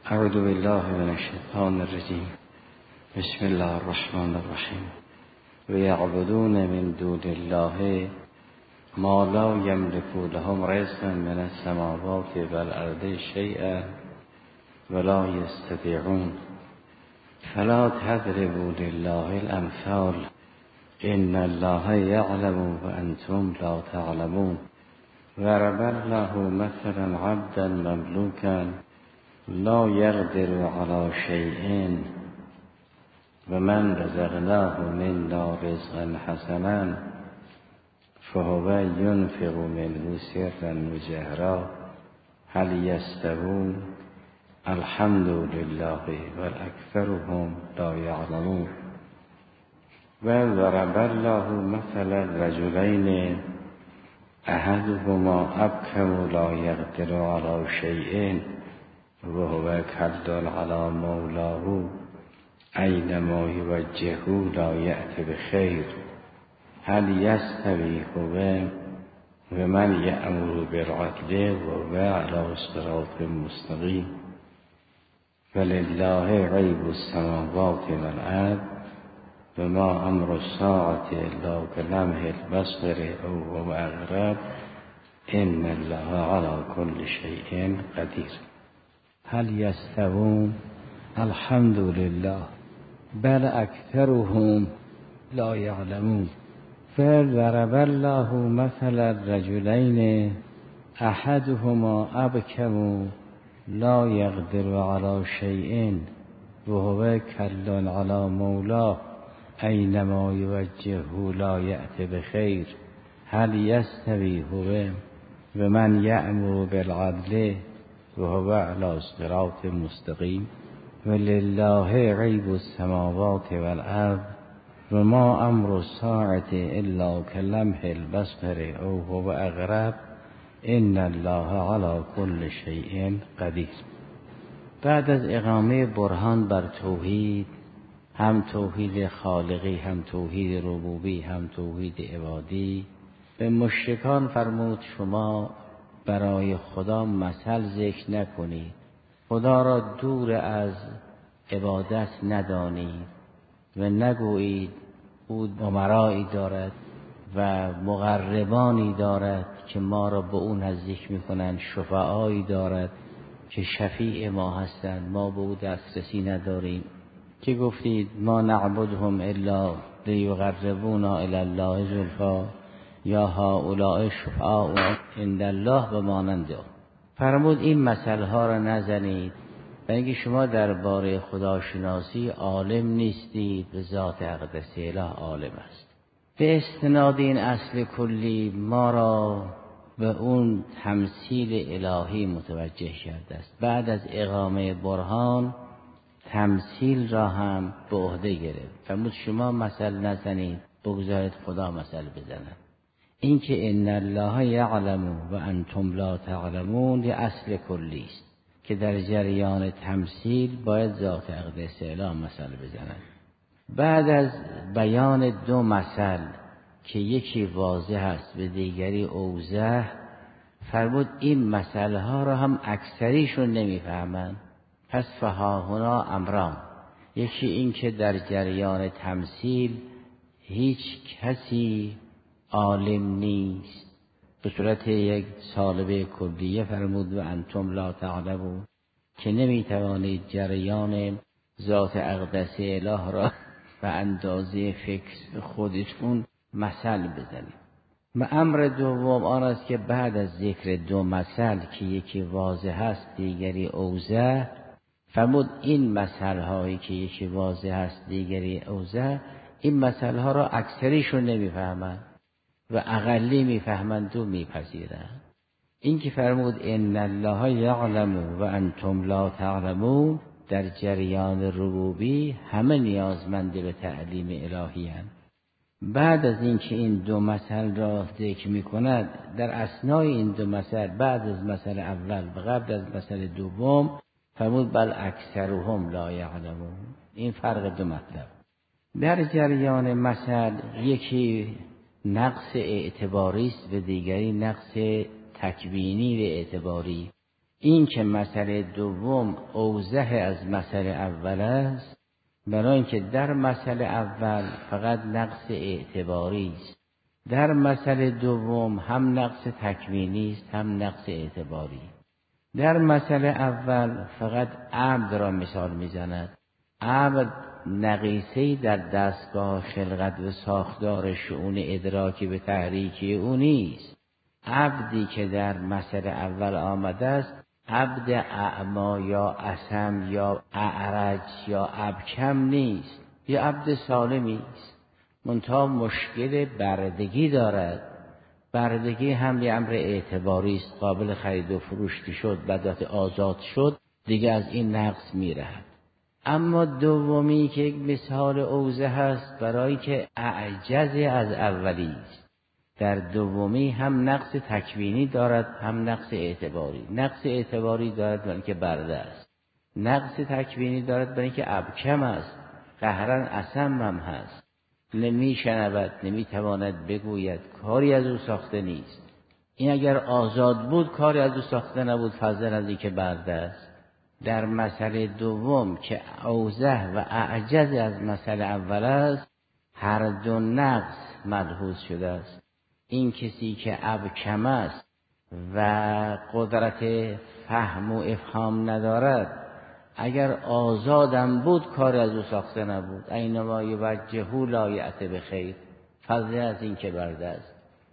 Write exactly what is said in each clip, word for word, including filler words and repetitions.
اعوذ بالله من الشیطان الرجیم. بسم الله الرحمن الرحیم. ویعبدون من دون الله ما لا یملک لهم رزقا من السماوات والارض شیئا ولا یستطیعون فلا تضربوا لله الامثال ان الله یعلم وانتم لا تعلمون. ضرب الله مثلا عبدا مملوکا لا يقدر على شيء ومن رزقناه منا رزقا حسنا فهو ينفق منه سرا وجهرا هل يستوون الحمد لله والاكثرهم لا يعلمون. وضرب الله مثلا رجلين احدهما ابكم لا يقدر على شيء وهو کل علی مولاه اینما یوجهه لا یأتی بخیر هل یستوی هو و من یأمر بالعدل و علی صراط مستقیم. ولله غیب السماوات والارض و ما امر الساعة الا کلمح البصر او هو اقرب ان الله علی کل شیء قدیر. هل یستوون الحمد لله بل اکثرهم لا یعلمون. فضرب الله مثلا رجلین احدهما ابکم لا یقدر علی شیء وهو کل علی مولاه اینما یوجهه لا یأتی بخیر هل یستوی هو و من یأمر بالعدل وهو على صراط مستقیم. ولله غیب السماوات والارض و ما امر الساعة الا کلمح البصر او هو اقرب ان الله على كل شیء قدیر. بعد از اقامه برهان بر توحید، هم توحید خالقی هم توحید ربوبی هم توحید عبادی، به مشرکان فرمود شما برای خدا مثل ذکر نکنید، خدا را دور از عبادت ندانید و نگویید او امرایی دارد و مقربانی دارد که ما را به اون نزدیک میکنند، شفعایی دارد که شفیع ما هستند، ما به او دسترسی نداریم. که گفتید ما نعبدهم الا لیقربونا الی الله زلفا یا هؤلاء شفعاء عند الله و مانند آن. فرمود این مثل ها را نزنید و اینکه شما درباره خداشناسی عالم نیستید و ذات اقدس اله عالم است. به استناد این اصل کلی ما را به اون تمثیل الهی متوجه کرده است. بعد از اقامه برهان تمثیل را هم به عهده گرفت. فرمود شما مثل نزنید، بگذارید خدا مثل بزند. این که ان الله یعلم و انتم لا تعلمون یه اصل کلی است که در جریان تمثیل باید ذات اقدس اله مثل بزند. بعد از بیان دو مثل که یکی واضح است و دیگری اوضح، فرمود این مثل ها را هم اکثریشون نمیفهمند. پس فهاهنا امران، یکی این که در جریان تمثیل هیچ کسی عالم نیست، به صورت یک سالبه کلیه فرمود و انتم لا تعلمون، که نمیتوانید جریان ذات اقدس اله را به اندازه فکر خودتون مثل بزنید. و امر دوم آن است که بعد از ذکر دو مثل که یکی واضح است دیگری اوضح، فرمود این مثل هایی که یکی واضح است دیگری اوضح، این مثل ها را اکثریشون نمیفهمند و اقلی میفهمند و میپذیرند. این که فرمود ان الله یعلم و انتم لا تعلمون در جریان ربوبی همه نیازمند به تعلیم الهی هستند. بعد از اینکه این دو مثل را ذکر میکند، در اثنای این دو مثل بعد از مثل اول و قبل از مثل دوم فرمود بل اکثرهم لا یعلمون. این فرق دو مطلب. در جریان مثل یکی نقص اعتباری است و دیگری نقص تکوینی و اعتباری. این که مسئله دوم اوضح از مسئله اول است، برای اینکه در مسئله اول فقط نقص اعتباری است، در مسئله دوم هم نقص تکوینی است هم نقص اعتباری. در مسئله اول فقط عبد را مثال میزند. عبد نقیصه‌ای در دستگاه خلقت و ساختار شؤون ادراکی به تحریکی او نیست. عبدی که در مسئله اول آمده است عبد اعما یا اصم یا اعرج یا ابکم نیست، یا عبد سالمی است، منتها مشکل بردگی دارد. بردگی هم یه امر اعتباری است، قابل خرید و فروش که شد بعد آزاد شد دیگه از این نقص میرهد. اما دومی که یک مثال اوضح است برای که اعجز از اولی است، در دومی هم نقص تکوینی دارد هم نقص اعتباری. نقص اعتباری دارد برای که برده است، نقص تکوینی دارد برای که ابکم است، قهرن اصم هم هست، نمی شنود، نمی تواند بگوید، کاری از او ساخته نیست. این اگر آزاد بود کاری از او ساخته نبود، فضلا از این که برده است. در مسئله دوم که اوضح و اعجز از مسئله اول است، هر دو نقص ملحوظ شده است. این کسی که ابکم است و قدرت فهم و افهام ندارد، اگر آزادم بود کار از او ساخته نبود. اینما یوجهه لا یأتی بخیر، فضل از این که برده است.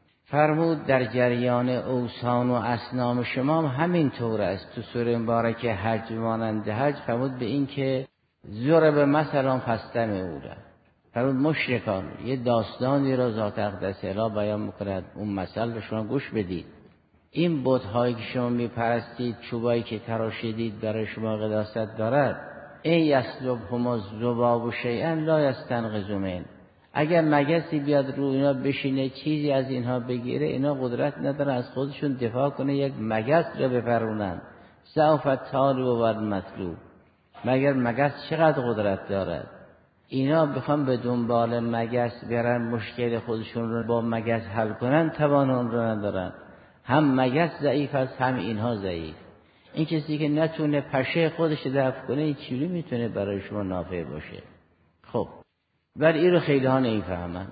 فرمود در جریان اوسان و اصنام شما همین طور است. تو سوره مبارکه حج مانند حج فرمود به این که ضرب مثلا فاستمعوا. فرمود مشرکان یه داستانی را ذات اقدس اله بیان میکند، اون مثل رو شما گوش بدید. این بت‌هایی که شما میپرستید، چوبایی که تراشیدید برای شما قداست دارد. ای یسلبهم الذباب شیئا لا یستنقذوا منه. اگر مگسی بیاد رو اینا بشینه چیزی از اینها بگیره، اینا قدرت ندارن از خودشون دفاع کنه، یک مگس را بپرونن. ضعف الطالب و المطلوب. مگر مگس چقدر قدرت دارد؟ اینا بخوام به دنبال مگس برن، مشکل خودشون رو با مگس حل کنن، توان اون رو ندارن. هم مگس ضعیف است هم اینها ضعیف. این کسی که نتونه پشه خودش دفع کنه، این چیزی میتونه برای شما نافع باشه؟ خب ولی این رو خیلی ها نمیفهمن.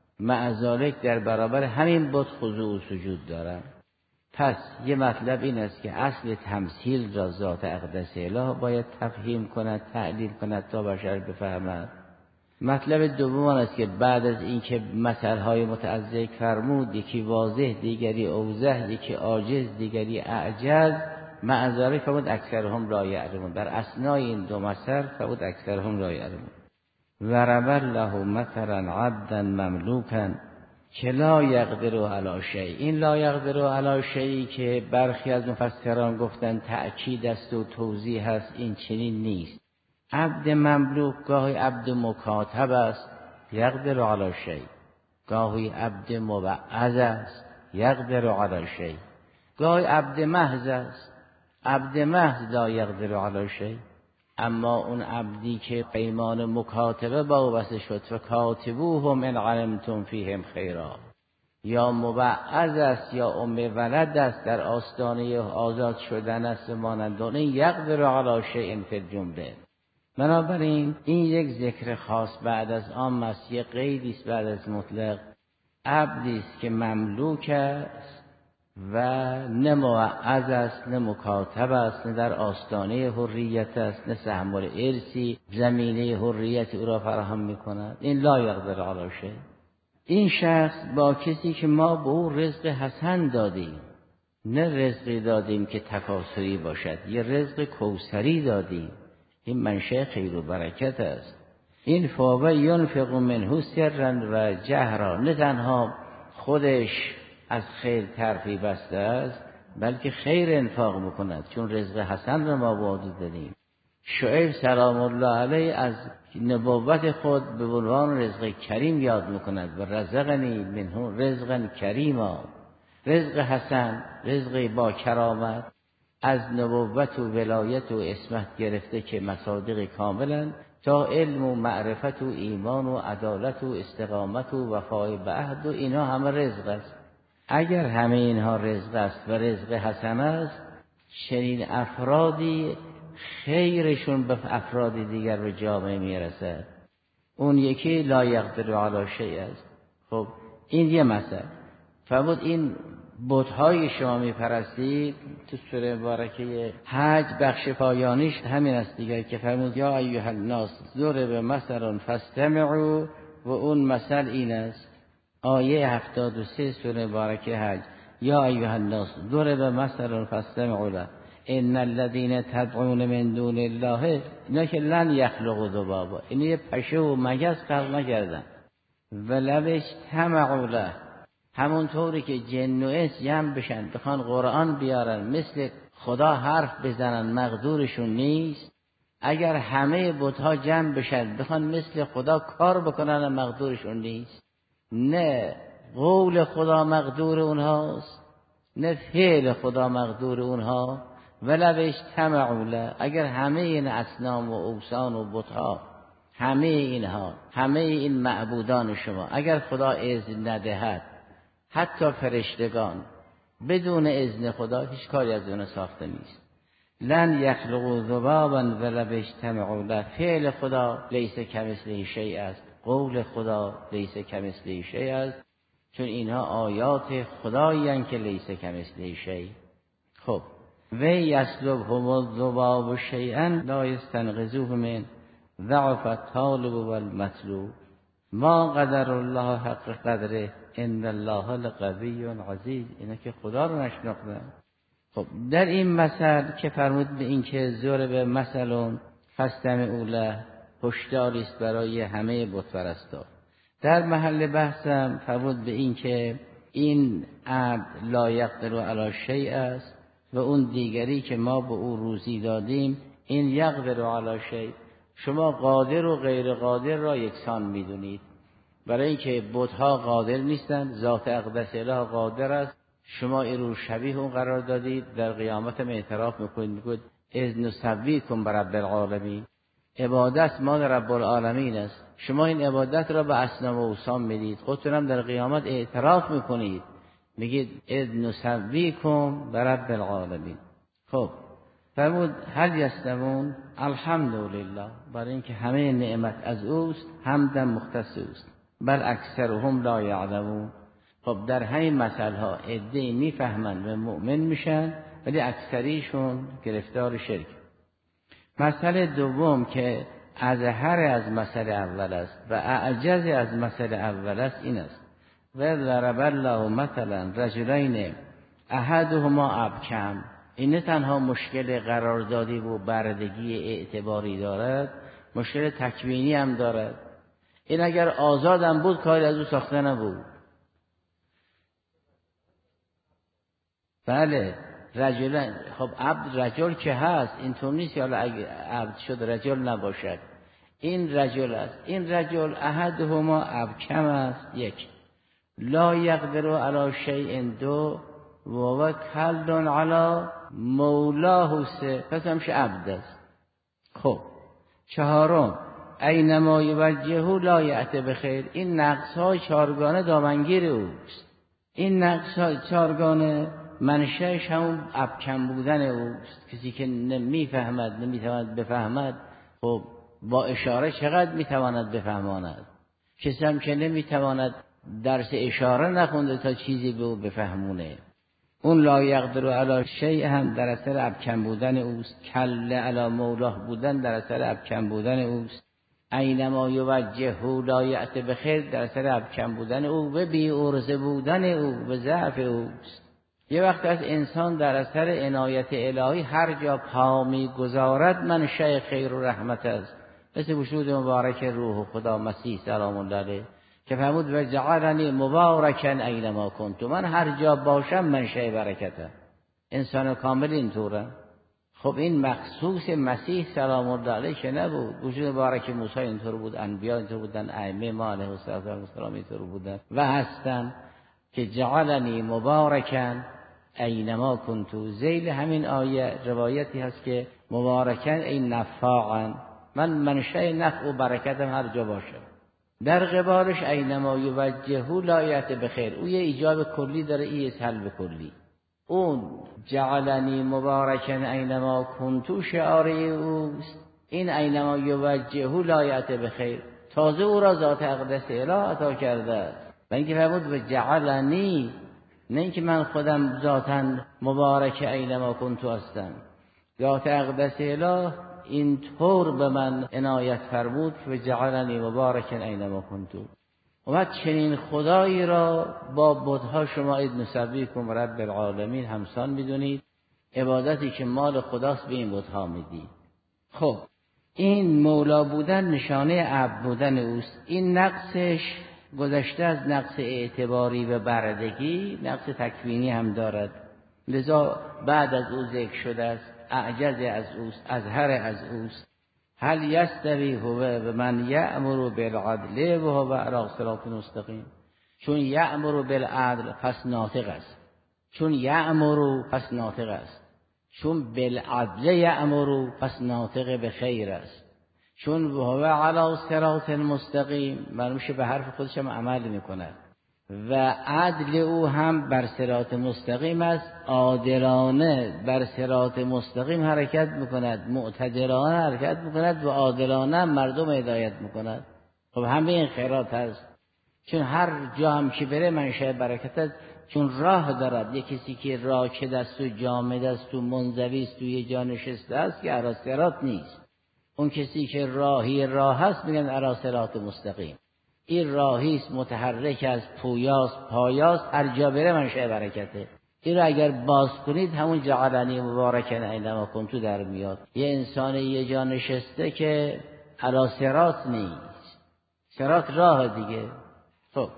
معذالک در برابر همین بت خضوع و سجود دارن. پس یه مطلب این است که اصل تمثیل را ذات اقدس اله باید تفهیم کند، تعلیم کند تا بشر بفهمد. مطلب دوم آن است که بعد از اینکه مثالهای متعدد فرمود، یکی واضح دیگری اوضح، یکی عاجز دیگری اعجز، معذالک فرمود اکثرهم لا یعلمون. در اثنای این دو مثل فرمود اکثرهم لا یعلمون. ضرب الله مثلا عبدا مملوکا که لا یقدر علی شیء. این لا یقدر علی شیء که برخی از مفسران گفتن تأکید است و توضیح است، این چنین نیست. عبد مملوک گاهی عبد مکاتب است، یقدر علی شیء. گاهی عبد موعظ است، یقدر علی شیء. گاهی عبد محض است، عبد محض لا یقدر علی شیء. اما اون عبدی که پیمان مکاتبه با واسه شد و کاتبوهم ان علمتم فیهم خیرا، یا موعظ است یا ام ولد است، در آستانه آزاد شدن است، مانند اون یقدر علی شیء فی الجمله. بنابراین این یک ذکر خاص بعد از عام است، یک قیدی است بعد از مطلق. عبدی است که مملوک است و نه موعظ است نه مکاتب است، نه در آستانه حریت است، نه سهم الارثی زمینه حریت او را فراهم می‌کند. این لا یقدر علی شیء. این شخص با کسی که ما به او رزق حسن دادیم، نه رزقی دادیم که تکاثری باشد، یه رزق کوثری دادیم، این منشأ خیر و برکت است. این فاوه ینفق منه سرا و جهرا، نه تنها خودش از خیر طرفی بسته است بلکه خیر انفاق میکند، چون رزق حسن را ما وعده دادیم. شعیب سلام الله علیه از نبوت خود به عنوان رزق کریم یاد میکند و رزقنی منه رزقا کریما. رزق حسن، رزق با کرامت، از نبوت و ولایت و اسمت گرفته که مصادیق کاملا تا علم و معرفت و ایمان و عدالت و استقامت و وفای به عهد و اینا همه رزق است. اگر همه اینها رزق است و رزق حسن است، چنین افرادی خیرشون به افراد دیگر به جامعه میرسد. اون یکی لا یقدر علی شیء است. خب این یه مثل. فرمود این بت‌های شما میپرستید تو سوره مبارکه حج بخش پایانیش همین است دیگه که فرمود یا ایها الناس ضرب مثل فاستمعوا و اون مثل این است. آیه هفتاد و سه سوره مبارکه حج یا ایها الناس ضرب مثل فاستمعوا له ان الذين تدعون من دون الله اینا که لن یخلقوا ذبابا، این یه پشه و مگس خلق نکردن. ولو اجتمعوا له، همونطوری که جن و انس جمع بشن بخوان قرآن بیارن مثل خدا حرف بزنن مقدورشون نیست. اگر همه بت‌ها جمع بشن بخوان مثل خدا کار بکنن مقدورشون نیست. نه قول خدا مقدور اونهاست نه فعل خدا مقدور اونها. ولو اجتمعوا له، اگر همه این اصنام و اوثان و بت‌ها، همه اینها، همه این معبودان شما، اگر خدا اذن ندهد، حتی فرشتگان بدون اذن خدا هیچ کاری از اون ساخته نیست. لن یخلقوا ذبابا ولو اجتمعوا له، فعل خدا لیس کمثله شیء است، قول خدا لیس کمثله شیء است، چون اینها آیات خدایی اند که لیس کمثله شیء. خب و یسلبهم الذباب شیئا لا یستنقذوه من ضعف الطالب والمطلوب ما قدر الله حق قدره ان الله لقوی عزیز. اینا که خدا رو نشناختن. خب در این مثل که فرمود به این که ضرب مثل فاستمعوا له هشداری است برای همه بت پرستان. در محل بحثم فرمود به این که این عبد لا یقدر علی شیء است و اون دیگری که ما به او روزی دادیم این یقدر علی شیء. شما قادر و غیر قادر را یکسان میدونید، برای اینکه بت‌ها قادر نیستند، ذات اقدس اله قادر است. شما این رو شبیه اون قرار دادید، در قیامت هم اعتراف میکنید، میگوید اذ نسویکم برب العالمین، عبادت ما در رب العالمین است. شما این عبادت را به اصنام و اوثان میدید، خودتون هم در قیامت اعتراف میکنید، میگید اذ نسویکم برب العالمین. خب فرمود هل یستوون؟ الحمدلله، برای اینکه همه نعمت از اوست، حمدم مختص اوست. بل اکثرهم لا یعلمون. خب در همین مسائل ها عده‌ای میفهمند و مؤمن میشن ولی اکثریشون گرفتار شرک. مسئله دوم که اظهر از مسئله اول است و اعجز از مسئله اول است این است و ضرب الله مثلا رجلین احدهما ابکم. این تنها مشکل قراردادی و بردگی اعتباری دارد، مشکل تکوینی هم دارد. این اگر آزادم بود کاری از او ساخته نبود. بله رجلن، خب عبد رجل که هست، اینطور نیست حالا اگه عبد شد رجل نباشد. این رجل است. این رجل احدهما ابکم است، یک. لا یقدر علی شیء، دو. و کل علی مولاه، سه. پس همشه عبد است. خب چهارم اینما یوجهه لا یأتی بخیر. این نقص های چارگانه دامنگیر اوست. این نقص های چارگانه منشأش همون ابکم بودن اوست. کسی که نمیفهمد، نمیتواند بفهمد، خب با اشاره چقدر میتواند بفهماند؟ کسی هم که نمیتواند درس اشاره نخونده تا چیزی به او بفهمونه. اون لا یقدر علی شیء هم در اثر ابکم بودن اوست. کل علی مولاه بودن در اثر ابکم بودن اوست. اینما یوجهه لا یأتی بخیر در اثر ابکم بودن او و بی عرضه بودن او و ضعف اوست. یه وقت از انسان در اثر عنایت الهی هر جا پا میگذارد منشأ خیر و رحمت است، مثل وجود مبارک روح خدا مسیح سلام الله علیه که فرمود و جعلنی مبارکا اینما کنت، من هر جا باشم منشأ برکتم. انسان کامل اینطوره. خب این مخصوص مسیح سلام الله علیه که نبود. وجود مبارک موسی اینطور بود، انبیا اینطور بودن، ائمه ما علیهم السلام اینطور بودن و هستن که جعلنی مبارکا اینما کنتو. ذیل همین آیه روایتی هست که مبارکا این نفاعا، من منشأ نفع و برکتم هر جا باشم. در قبالش اینما یوجهه لا یأتی بخیر، او یه ایجاب کلی داره، این سلب کلی. اون جعلنی مبارکن اینما کنتو شعار اوست. این اینما یوجهو لایت بخیر، تازه او را ذات اقدس اله عطا کرده است. و اینکه فرمود به جعلنی، نه اینکه من خودم ذاتاً مبارک اینما کنتو هستم، ذات اقدس اله این طور به من عنایت فرمود که به جعلنی مبارکن اینما کنتو. و بعد چنین خدایی را با بت‌ها شما اید نسبیکم رب العالمین همسان میدونید، عبادتی که مال خداست به این بت‌ها میدید. خب این مولا بودن نشانه عبد بودن اوست. این نقصش گذشته از نقص اعتباری و بردگی، نقص تکوینی هم دارد، لذا بعد از او ذکر شده است. اعجز از اوست، اظهر از اوست. هل یستوی هو و من یأمر بالعدل و هو علی صراط مستقیم. چون یأمر بالعدل پس ناطق است، چون یأمر پس ناطق است، چون بالعدل یأمر پس ناطق به خیر است، چون هو علی صراط مستقیم مرموش به حرف خودش هم عمل میکند و عدل او هم بر صراط مستقیم است، عادلانه بر صراط مستقیم حرکت میکند، معتدلانه حرکت میکند و عادلانه مردم هدایت میکند. خب همه این خیرات هست، چون هر جا هم که بره منشأ برکت است، چون راه دارد. یک کسی که راکد است و جامد است و منزوی است و یه جا نشسته است که علی صراط نیست. اون کسی که راهی راه هست میگن علی صراط مستقیم. این راهیست، متحرک است، پویاست، پایاست، هر جا بره منشأ برکته. این را اگر باز کنید همون جعلنی مبارکن اینما کنتو در میاد. یه انسان یه جا نشسته که علی صراط نیست، صراط راه دیگه. خب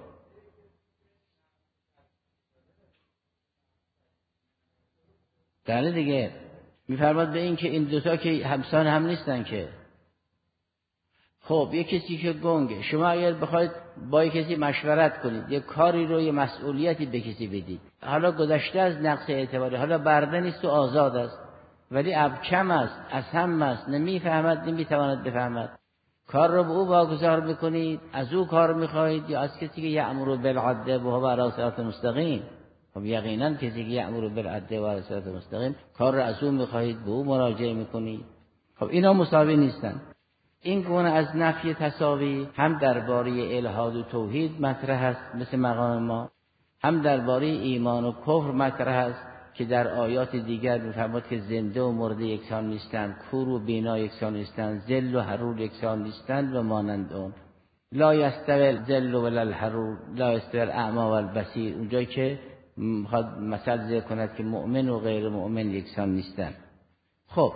بله دیگه، میفرماد به این که این دوتا که همسان هم نیستن که. خب یک کسی که گنگه، شما اگر بخواید با یک کسی مشورت کنید، یک کاری رو، یه مسئولیتی به کسی بدید، حالا گذشته از نقص اعتباری، حالا برده نیست و آزاد است، ولی ابکم است، اصم است، نمیفهمد، نمیتواند بفهمد، کار رو به او واگذار بکنید، از او کار میخواهید یا از کسی که یأمر بالعدل و هو علی صراط مستقیم. خب یقینا کسی که یأمر بالعدل و علی صراط مستقیم، کار رو از او میخواهید، به او مراجعه میکنید. خب اینا مساوی نیستن. این گونه از نفی تساوی هم درباره الحاد و توحید مطرح است مثل مقام ما، هم درباره ایمان و کفر مطرح است که در آیات دیگر می‌فرماد که زنده و مرده یکسان نیستند، کور و بینا یکسان نیستند، ذل و حرور یکسان نیستند و مانند اون. لا یستوی الذل ولا الحرور، لا یستوی الاعمی والبصیر، اونجایی که می‌خواد مثل ذکر کند که مؤمن و غیر مؤمن یکسان نیستند. خب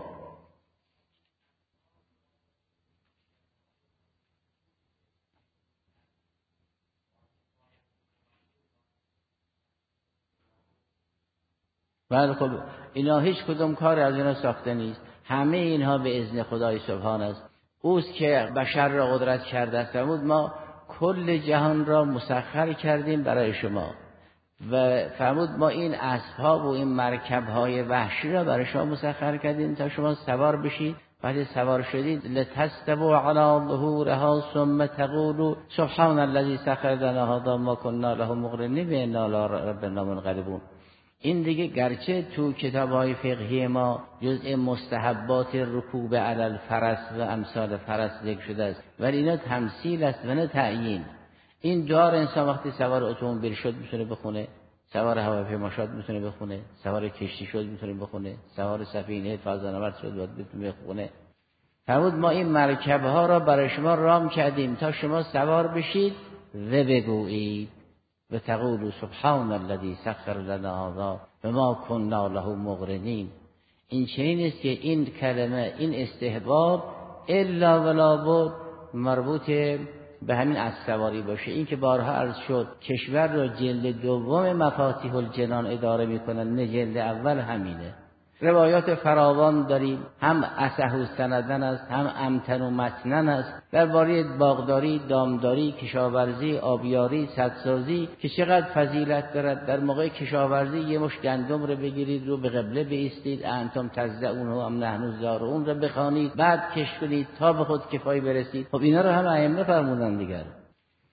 بله، خب اینا هیچ کدوم کار از اینا ساخته نیست، همه اینها به اذن خدای سبحان است. اوست که بشر را قدرت کرده است. فرمود ما کل جهان را مسخر کردیم برای شما و فرمود ما این اسب‌ها و این مرکب‌های وحشی را برای شما مسخر کردیم تا شما سوار بشید. بعد سوار شدید لتستووا علی ظهورها ثم تقولوا سبحان الذی سخر لنا هذا ما كنا له مقرنین و انا الی ربنا منقلبون. این دیگه گرچه تو کتاب‌های فقهی ما جزء مستحبات رکوب علی الفرس و امثال فرس ذکر شده است، ولی اینا تمثیل است و نه تعیین. این دار انسان وقتی سوار اتومبیل شد میتونه بخونه، سوار هواپیما شد میتونه بخونه، سوار کشتی شد میتونه بخونه، سوار سفینه فضانورد شد میتونه بخونه. فرمود ما این مرکب‌ها را برای شما رام کردیم تا شما سوار بشید و بگویید و تقولوا سبحان الذی سخر لنا هذا و ما كنا له مقرنین. این چنین است که این کلمه، این استحباب الا ولا بود مربوط به همین از سواری باشه. این که بارها عرض شد کشور را جلد دوم مفاتیح الجنان اداره میکنن، نه جلد اول همینه. روایات فراوان داریم، هم اصح و سندن است، هم امتن و متنن است، درباره باغداری، دامداری، کشاورزی، آبیاری، سدسازی که چقدر فضیلت دارد. در موقع کشاورزی یه مش گندم رو بگیرید رو به قبله بایستید، انتم تزرعون و ام نحن الزارعون رو بخوانید، بعد کش کنید تا به خود کفایه برسید. خب اینا رو هم ائمه فرمودن دیگر.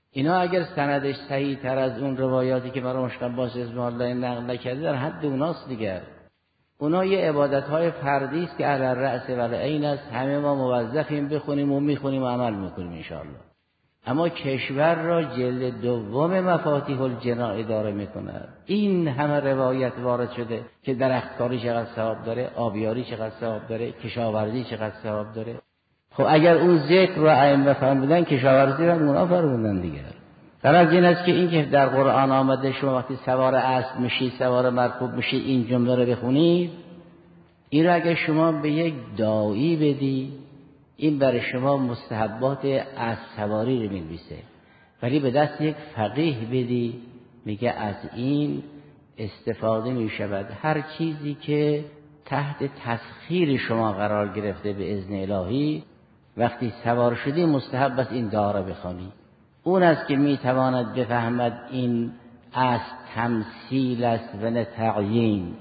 اینا اگر سندش صحیح تر از اون روایاتی که مرحوم شیخ عباس اسم الله نقل نکرده در حد اوناست دیگر. اونا یه عبادت‌های فردی است که علی الرأس و العین است، همه ما موظفیم بخونیم و میخونیم و عمل میکنیم انشاءالله. اما کشور را جلد دوم مفاتیح الجنا اداره میکند. این همه روایت وارد شده که درختکاری چقدر ثواب داره، آبیاری چقدر ثواب داره، کشاورزی چقدر ثواب داره. خب اگر اون ذکر رو ائمه فرمودن، کشاورزی رو اونا فرمودن دیگر. غرض این است که این که در قرآن آمده شما وقتی سوار اسب میشید، سوار مرکوب میشید، این جمله رو بخونید، این رو اگر شما به یک داعی بدی، این برای شما مستحبات اسب سواری رو می‌نویسه. ولی به دست یک فقیه بدی، میگه از این استفاده میشود. هر چیزی که تحت تسخیر شما قرار گرفته به اذن الهی، وقتی سوار شدی مستحب است این دعا را بخوانی. اون است که میتواند بفهمد این از تمثیل است و نه تعیین.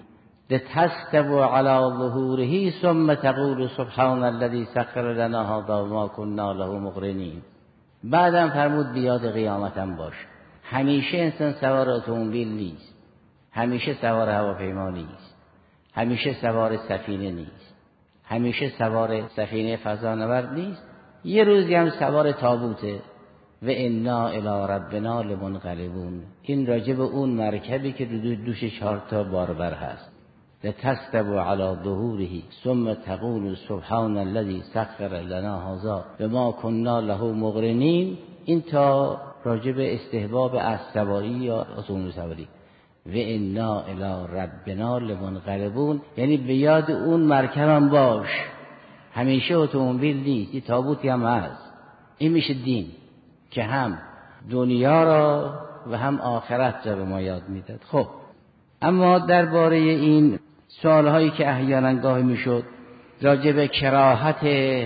لتستووا علی ظهوره ثم تقول سبحان الذی سخر لنا هذا وما كنا له مقرنین. بعدم فرمود بیاد قیامتم باش. همیشه انسان سوار اتومبیل نیست، همیشه سوار هواپیما نیست، همیشه سوار سفینه نیست، همیشه سوار سفینه فضانورد نیست. یه روزی هم سوار تابوته. و انا الی ربنا لمنقلبون. این راجع به اون مرکبی که دو دوش چهار تا باربر هست. لتستووا علی ظهوره ثم تقول سبحان الذی سخر لنا هذا وما كنا له مقرنین. این تا راجع به استحباب از سواری یا اتومبیل سواری. و انا الی ربنا لمنقلبون، یعنی به یاد اون مرکبم باش. همیشه اتومبیل نیست، این تابوتی هم هست. این میشه دین که هم دنیا را و هم آخرت را به ما یاد میداد. خب اما درباره این سوالهایی که احیانا گاهی میشد راجع به کراهت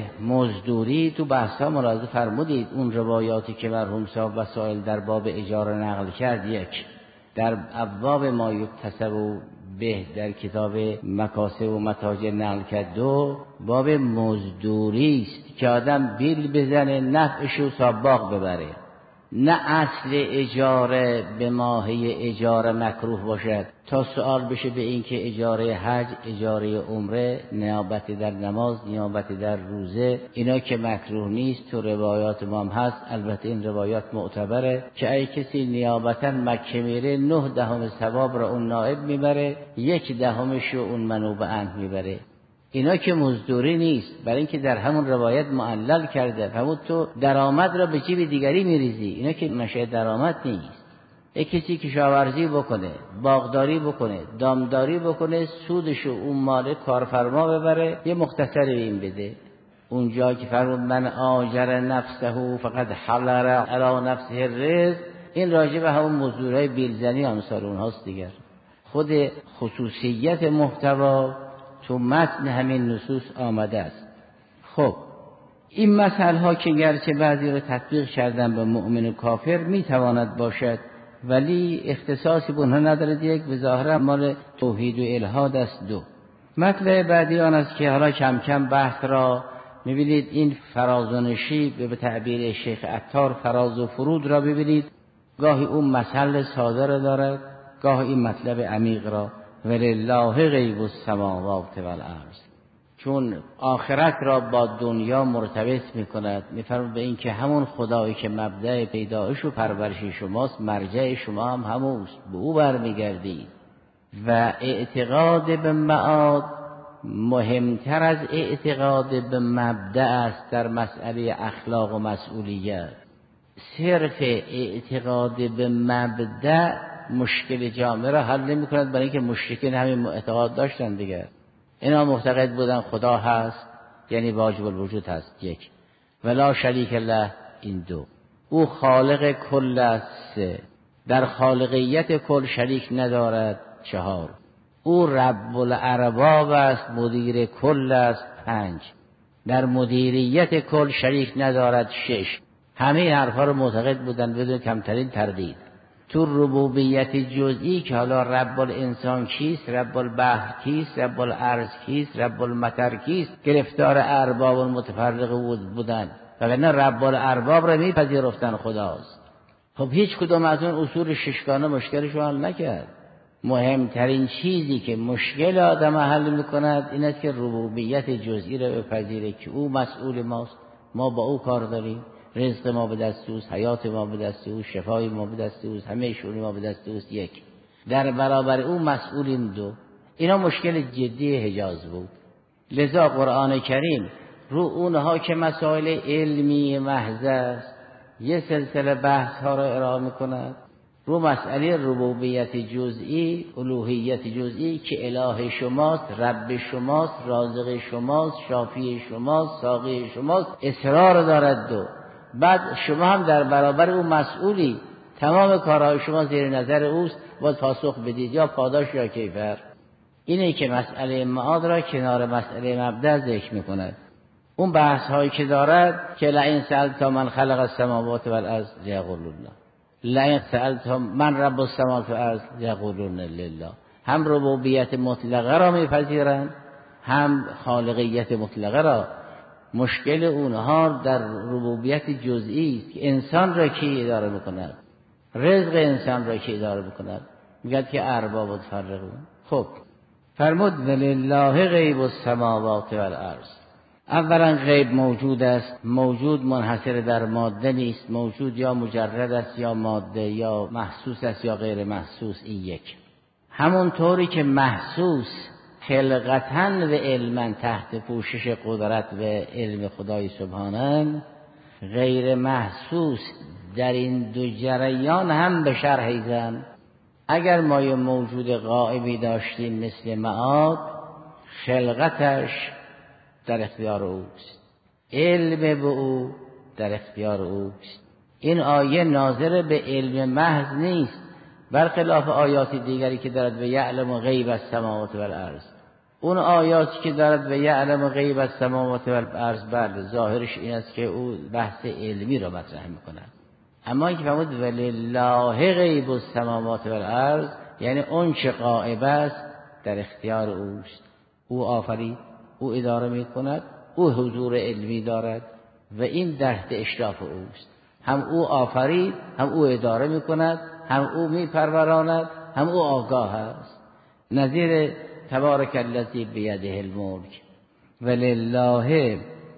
مزدوری، تو بحثا ملاحظه فرمودید اون روایاتی که مرحوم صاحب وسائل در باب اجاره نقل کرد، یک در ابواب ما یکتسب به در کتاب مکاسب و متاجر نقل کرد، دو باب مزدوری است که آدم بیل بزنه نفعش رو ساباق ببره. نه اصل اجاره به ماهی اجاره مکروه باشد تا سوال بشه به این که اجاره حج، اجاره عمره، نیابت در نماز، نیابت در روزه، اینا که مکروه نیست تو روایات ما هم هست. البته این روایات معتبره که ای کسی نیابتا مکه میره نه دهم ثواب را اون نائب میبره، یک دهمش رو اون منوب عنه میبره. اینا که مزدوری نیست، برای اینکه در همون روایت معلل کرده فرمود تو درآمد را به جیب دیگری میریزی. اینا که منشأ درآمد نیست. یک کسی کشاورزی بکنه، باغداری بکنه، دامداری بکنه، سودشو اون مال کارفرما ببره، یه مختصر این بده. اونجا که فرمود من آجر نفسه فقط حلر علی نفسه الرزق، این راجع به همون مزدورای بیلزنی امثال اونهاست دیگر. خود خصوصیت محتوا تو متن همین نصوص آمده است. خب این مسائل ها که گرچه بعضی رو تطبیق کردن به مؤمن و کافر میتواند باشد، ولی اختصاصی به اونها ندارد. یک به ظاهر مال توحید و الحاد است. دو مطلب بعدی آن است که حالا کم کم بحث را میبینید این فراز و نشیب به تعبیر شیخ عطار فراز و فرود را ببینید، گاهی اون مسئله ساده را دارد، گاهی این مطلب عمیق را. ولله غیب السماوات والارض، چون آخرت را با دنیا مرتبط میکند. میفرماید به این که همون خدایی که مبدأ پیدایش و پرورش شماست، مرجع شما هم هموست، به او برمیگردید. و اعتقاد به معاد مهمتر از اعتقاد به مبدأ است در مسئله اخلاق و مسئولیت. صرف اعتقاد به مبدأ مشکل جامعه را حل نمی کند، برای اینکه مشرکین همین اعتقاد داشتن دیگر. اینا معتقد بودن خدا هست یعنی واجب الوجود هست، یک. ولا شریک له، این دو. او خالق کل است، سه. در خالقیت کل شریک ندارد، چهار. او رب الارباب است، مدیر کل است، پنج. در مدیریت کل شریک ندارد، شش. همه این حرفا رو معتقد بودن بدون کمترین تردید. تو ربوبیت جزئی که حالا رب الانسان کیست، رب البحر کیست، رب الارض کیست، رب المطر کیست، گرفتار ارباب متفرق بودن. وگرنه رب الارباب را میپذیرفتن خداست. خب هیچ کدوم از اون اصول ششگانه مشکلش رو حل نکرد. مهمترین چیزی که مشکل آدم حل میکند این است که ربوبیت جزئی را بپذیره که او مسئول ماست، ما با او کار داریم، رزق ما به دست اوست، حیات ما به دست اوست، شفای ما به دست اوست، همه شئون ما به دست اوست. یک، در برابر او مسئولیم. دو، اینا مشکل جدی حجاز بود. لذا قرآن کریم رو اونها که مسائل علمی محض است یه سلسله بحث ها را ارائه میکند. رو مسئله ربوبیت جزئی، الوهیت جزئی که اله شماست، رب شماست، رازق شماست، شافی شماست، ساقی شماست، اصرار دارد. دو، بعد شما هم در برابر او مسئولی، تمام کارهای شما زیر نظر اوست، باید پاسخ بدید، یا پاداش یا کیفر. اینه که مسئله معاد را کنار مسئله مبدأ ذکر میکند. اون بحث هایی که دارد که لئن سألت من خلق السماوات والارض لیقولن الله، لئن سألت من رب السماوات والارض لیقولن لله. هم ربوبیت مطلقه را میپذیرند، هم خالقیت مطلقه را. مشکل اونها در ربوبیت جزئی است که انسان را کی اداره میکند، رزق انسان را کی اداره میکند. میگه که ارباب متفرقون. خب فرمود ولله غیب السماوات والارض. اولا غیب موجود است. موجود منحصر در ماده نیست. موجود یا مجرد است یا ماده، یا محسوس است یا غیر محسوس. این یک. همونطوری که محسوس خلقتاً و علماً تحت پوشش قدرت و علم خدای سبحانه، غیر محسوس در این دو جریان هم به شرح زن. اگر ما یه موجود غائبی داشتیم مثل معاد، خلقتش در اختیار اوست، علم به او در اختیار اوست. این آیه ناظر به علم محض نیست، برخلاف آیات دیگری که دارد به یعلم غیب السماوات والارض. اون آیاتی که دارد به یعلم غیب السماوات والارض، بله ظاهرش این است که او بحث علمی را مطرح میکند. اما اینکه فرمود ولله غیب السماوات والارض، یعنی اون چه غایب است در اختیار اوست. او آفرید، او اداره میکند، او حضور علمی دارد و این تحت اشراف اوست. هم او آفرید، هم او اداره میکند، هم او میپروراند، هم او آگاه است. نظیر تبارک الذی بیده الملک ولله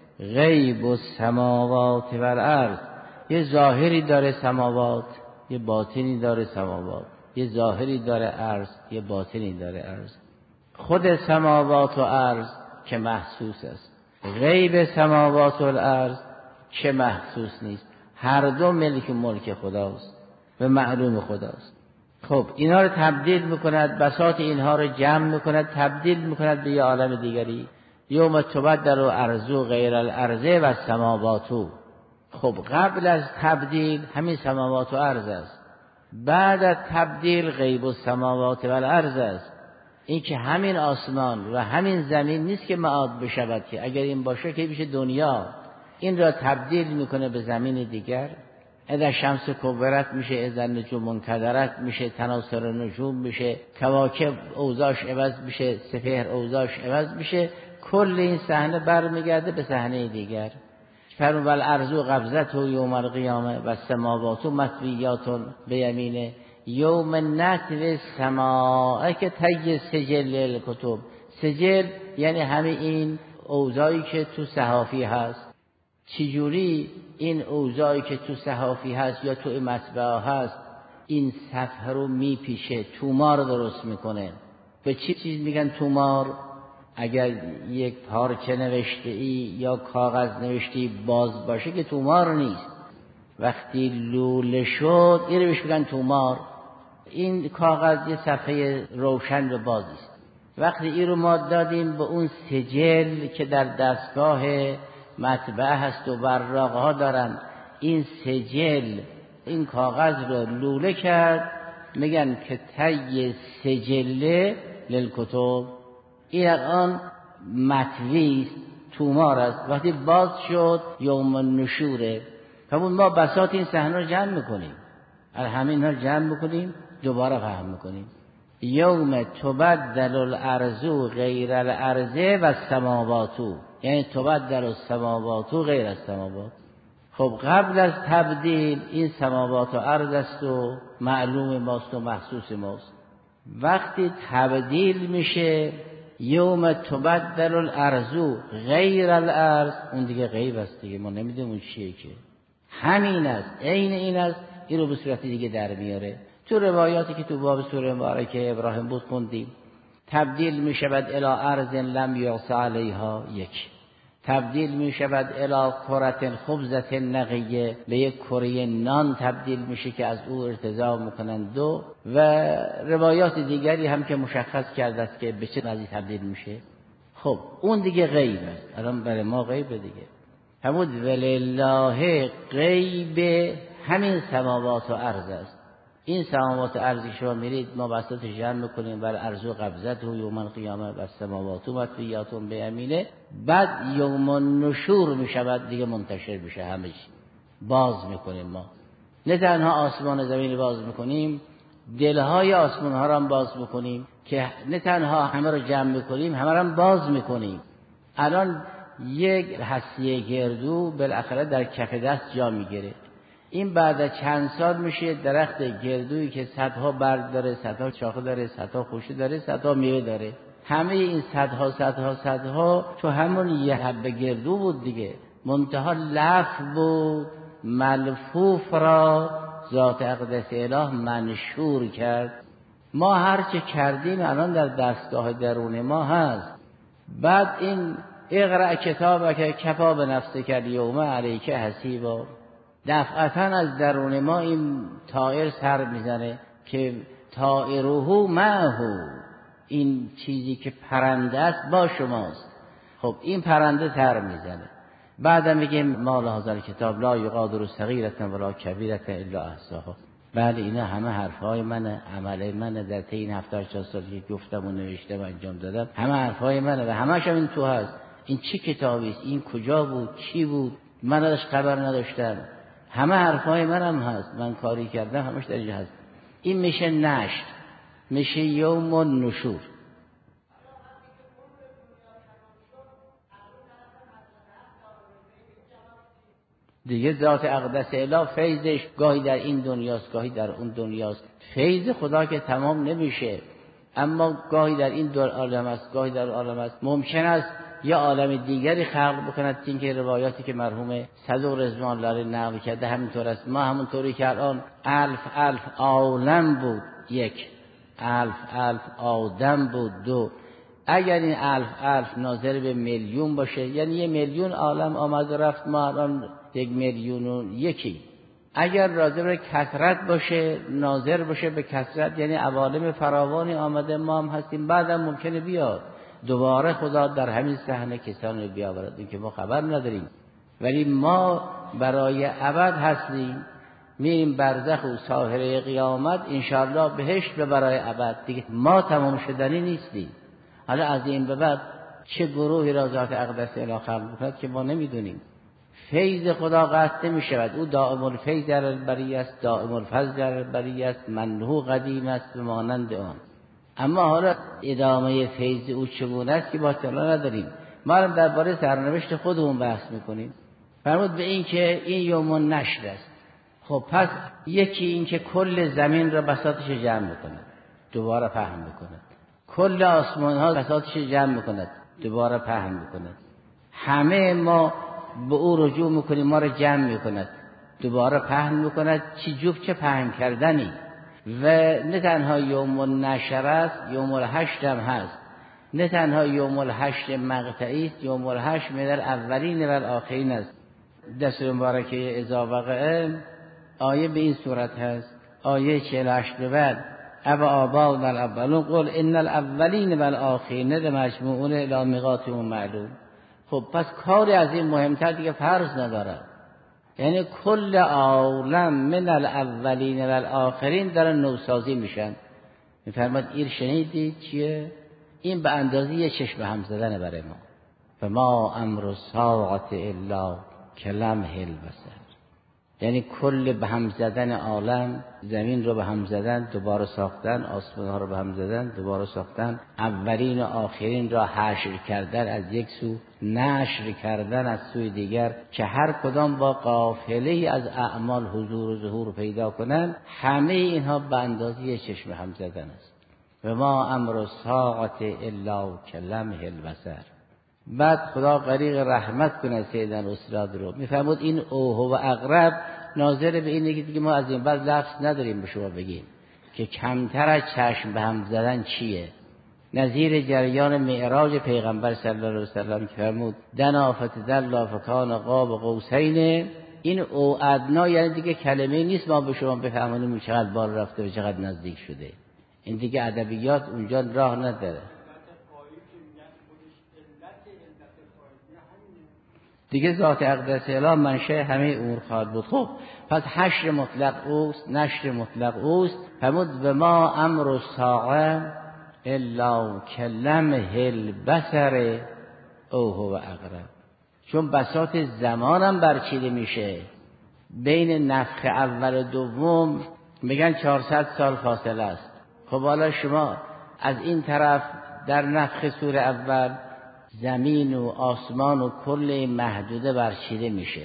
غیب السماوات والارض. یه ظاهری داره سماوات، یه باطنی داره سماوات، یه ظاهری داره ارض، یه باطنی داره ارض. خود سماوات و ارض که محسوس است، غیب سماوات و الارض که محسوس نیست، هر دو ملک ملک خداست و معلوم خداست. خب اینا رو تبدیل میکند، بساط اینها رو جمع میکند، تبدیل میکند به یه عالم دیگری. یوم تبدل الارض غیر الارض و السماوات. خب قبل از تبدیل همین سماوات و ارض است، بعد از تبدیل غیب السماوات و الارض است. این که همین آسمان و همین زمین نیست که معاد بشود، که اگر این باشه که میشه دنیا. این را تبدیل میکنه به زمین دیگر. اذا شمس کبرت میشه، اذا نجوم منکدرت میشه، تناسر نجوم میشه، کواکب اوضاعش عوض میشه، سپهر اوضاعش عوض میشه. کل این صحنه برمیگرده به صحنه دیگر. فرمود والارض قبضته یوم القیامه و السماوات مطویات بیمینه یوم نطوی السماء که طی سجل الکتب. سجل یعنی همه این اوضاعی که تو صحافی هست. چجوری این اوضاعی که تو صحافی هست یا تو مطبعه هست این صفحه رو میپیشه، تومار درست میکنه. به چی چیز میگن تومار؟ اگر یک پارچه نوشته ای یا کاغذ نوشته ای باز باشه که تومار نیست. وقتی لوله شد این رو بهش میگن تومار. این کاغذ یه صفحه روشن و بازی است. وقتی این رو ما دادیم به اون سجل که در دستگاه مطبعه هست و براقه ها دارن، این سجل این کاغذ رو لوله کرد، میگن که طی سجله للکتب. این الان مطوی تومار است. وقتی باز شد یوم النشوره. همون ما بساط این صحنه رو جمع میکنیم، همین ها جمع میکنیم، دوباره فهم میکنیم. یوم تبدل الارض غیر الارض و السماوات، یعنی تبدل السماوات غیر السماوات. خب قبل از تبدیل این سماوات و ارض است و معلوم ماست و محسوس ماست. وقتی تبدیل میشه یوم تبدل الارض غیر الارض، اون دیگه غیب است دیگه، ما نمیدونیم اون چیه که همین است، عین این است. این رو به صورت دیگه در میاره. تو روایاتی که تو باب سوره مبارکه ابراهیم بود خوندیم، تبدیل می شود الی ارض لم یعص علیها، یک. تبدیل می شود الی کرة خبزة نقیه، به یک کره نان تبدیل میشه که از او ارتضاع میکنن، دو. و روایات دیگری هم که مشخص کرده است که به چه وضعی تبدیل میشه. خب اون دیگه غیب است، الان برای ما غیب دیگه. همون ولله غیب همین سماوات و ارض است. این سماوات و ارضی شما میرید ما بساطش جمع میکنیم بر ارض و قبضته و یوم القیامه و سماوات و مطویات به یمینه. بعد یوم النشور میشود دیگه، منتشر میشه همه چی، باز میکنیم ما. نه تنها آسمان و زمین باز میکنیم، دلهای آسمان ها را هم باز میکنیم که نه تنها همه رو جمع میکنیم، همه رو هم باز میکنیم. الان یک هسته گردو بالاخره در کف دست جا میگیره. این بعد از چند سال میشه درخت گردویی که صدها برگ داره، صدها شاخه داره، صدها خوشه داره، صدها میوه داره. همه این صدها صدها صدها تو همون یه حبه گردو بود دیگه. منتها لف بود، ملفوف را ذات اقدس اله منشور کرد. ما هرچه کردیم الان در دستگاه درون ما هست. بعد این اقرأ کتابک کفی بنفسک الیوم علیک حسیبا، دفعتا از درون ما این طائر سر میزنه که طائره معه، این چیزی که پرنده است با شماست. خب این پرنده سر میزنه. بعدم میگیم ما لهذا کتاب لا یغادر صغیرة ولا کبیرة الا احصاها. بله اینا همه حرفهای منه، عمل منه، در طی این هفتاد هشتاد سالی که گفتم و نوشتم و انجام دادم همه حرفهای منه و همش هم این تو هست. این چه کتابی است؟ این کجا بود؟ چی بود؟ من ازش خبر نداشتم. همه حرفهای منم هست، من کاری کردم همش در اینجا هست. این میشه نشر، میشه یوم النشور. دیگه ذات اقدس اله فیضش گاهی در این دنیاست گاهی در اون دنیاست. فیض خدا که تمام نمیشه، اما گاهی در این دور عالم است گاهی در عالم است. ممکن است یا عالم دیگری خلق بکند. این که روایاتی که مرحوم صدوق رضوان الله نقل کرده همینطور است. ما همونطوری که الان الف الف عالم بود، یک. الف الف آدم بود، دو. اگر این الف الف ناظر به میلیون باشه، یعنی یه میلیون عالم آمد و رفت، ما الان یک میلیون و یکی. اگر راجع به کثرت باشه، ناظر باشه به کثرت، یعنی عوالم فراوانی آمده، ما هم هستیم. بعدم ممکنه بیاد دوباره خدا در همین صحنه کسان رو بیاورد، این که ما خبر نداریم. ولی ما برای ابد هستیم، میریم برزخ و ساحره قیامت انشاءالله بهشت به برای ابد دیگه. ما تمام شدنی نیستیم. حالا از این به بعد چه گروهی را ذات اقدس اله خلق بکند که ما نمیدونیم. فیض خدا قطع نمی شود. او دائم الفیض در البریه است، دائم الفضل در البریه است، منه قدیم است به مانند آن. اما حالا ادامه فیض او چگونه است که با اطلاع نداریم. ما هم درباره سرنوشت خودمون بحث میکنیم. فرمود به این که این یوم النشر است. خب پس یکی این که کل زمین را بساطش جمع میکند، دوباره پهن میکند. کل آسمان ها بساطش جمع میکند، دوباره پهن میکند. همه ما به او رجوع میکنیم، ما را جمع میکند، دوباره پهن میکند. چی جوب چه پهن کردنی. و نه تنها یوم النشر است، یوم الحشر هم هست. نه تنها یوم الحشر مقطعی است، یوم الحشر من الاولین و الاخرین است. دستور مبارکه اذا وقع آیه به این صورت هست. آیه چهل و هشت به بعد او آباؤنا الاولون قل ان الاولین و الاخرین لمجموعون الی میقات معلوم. خب پس کاری از این مهمتر دیگه فرض نداره. یعنی کل عالم من الاولین و الاخرین دارن نوسازی میشن. میفرماد این شنیدید چیه؟ این به اندازه یه چشم هم زدن برای ما. فما امر الساعة الا کلمح البصر. یعنی کل به هم زدن عالم، زمین رو به هم زدن، دوباره ساختن، آسمان ها رو به هم زدن، دوباره ساختن، اولین و آخرین را حشر کردن از یک سو، نشر کردن از سوی دیگر، که هر کدام با قافله از اعمال حضور و ظهور پیدا کنن. همه اینها به اندازه چشم هم زدن است. و ما امر الساعة الا کلمح البصر. بعد خدا غریق رحمت کنه سیدنا استاد رو، میفهمود این اوه و اقرب ناظر به اینه که دیگه ما از این بعد لفظ نداریم به شما بگیم که کمتر از چشم به هم زدن چیه. نظیر جریان معراج پیغمبر صلی الله علیه وسلم که فرمود دنا فتدلی فکان قاب قوسین، این او ادنا یعنی دیگه کلمه نیست ما به شما بفهمونیم چقدر بار رفته و چقدر نزدیک شده. این دیگه ادبیات اونجا راه نداره. دیگه ذات اقدس اله منشأ همه امور خواهد بود. خب پس حشر مطلق اوست، نشر مطلق اوست. فرمود و ما امر الساعه الا کلمح البصر او هو اقرب. چون بساط زمانم برچیده میشه بین نفخ اول و دوم، میگن چهارصد سال فاصله است. خب حالا شما از این طرف در نفخ سور اول زمین و آسمان و کل محدوده برچیده میشه،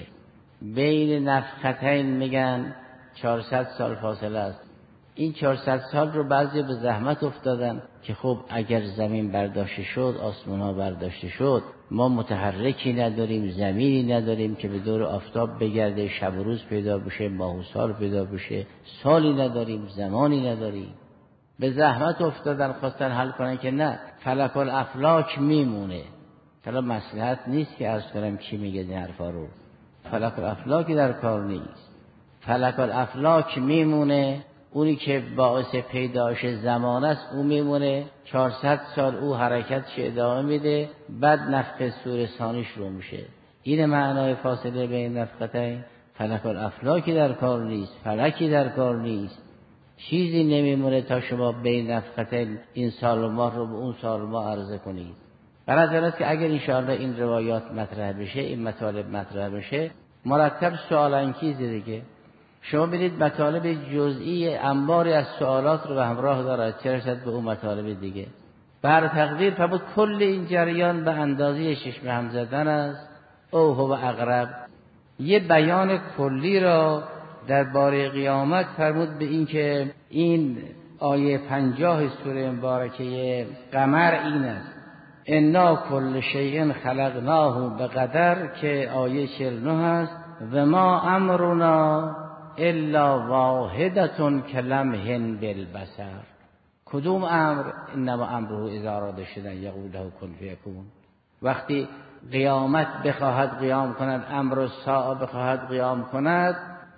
بین نفختین میگن چهارصد سال فاصله است. این چهارصد سال رو بعضی به زحمت افتادن که خب اگر زمین برداشته شد، آسمان ها برداشته شد، ما متحرکی نداریم، زمینی نداریم که به دور آفتاب بگرده، شب و روز پیدا بشه، ماه و سال پیدا بشه، سالی نداریم، زمانی نداریم. به زحمت افتادن خواستن حل کنن که نه، فلک الافلاک میمونه. حالا مصلحت نیست که عرض کنم کی میگه این حرفا رو. فلک الافلاکی در کار نیست. فلک الافلاک میمونه، اونی که باعث پیداش زمان است او میمونه، چهارصد سال او حرکتش ادامه میده، بعد نفخ سور ثانی شروع میشه. این معنای فاصله بین نفختین. فلک الافلاکی در کار نیست، فلکی در کار نیست، چیزی نمیمونه تا شما بین نفختین این سال و ماه رو به اون سال و ماه عرضه کنید. برای است که اگر انشاءالله این روایات مطرح بشه، این مطالب مطرح بشه، مرتب سوال انگیزه دیگه. شما برید مطالب جزئی انباری از سوالات رو به همراه دارد، چه رسد به اون مطالب دیگه. بر تقدیر فرمود کل این جریان به اندازه چشم هم زدن است. او هو اقرب. یه بیان کلی را در باره قیامت فرمود به این که این آیه پنجاه سوره مبارکه قمر این است: انا کل شیء خلقناه بقدر، که آیه چهل و نه است. و ما امرنا الا واحدة کلمح بالبصر. کدوم امر؟ انما امره اذا اراد شیئا یقول له کن فیکون. وقتی قیامت بخواهد قیام کند، امر الساعه بخواهد قیام کند،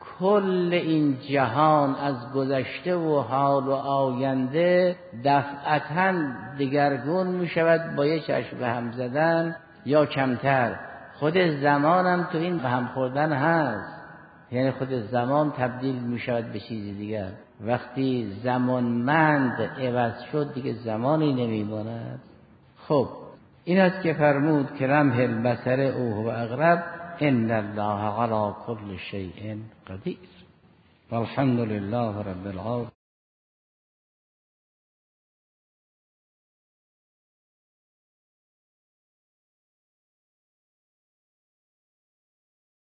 کل این جهان از گذشته و حال و آینده دفعتاً دگرگون می شود با یک چشم به هم زدن یا کمتر. خود زمانم تو این به هم خوردن هست، یعنی خود زمان تبدیل می شود به چیزی دیگر. وقتی زمانمند عوض شد دیگه زمانی نمی ماند. خب این است که فرمود که لمح البصر او هو اقرب ان الله علی کل شیء قدیر. والحمد لله رب العالمین.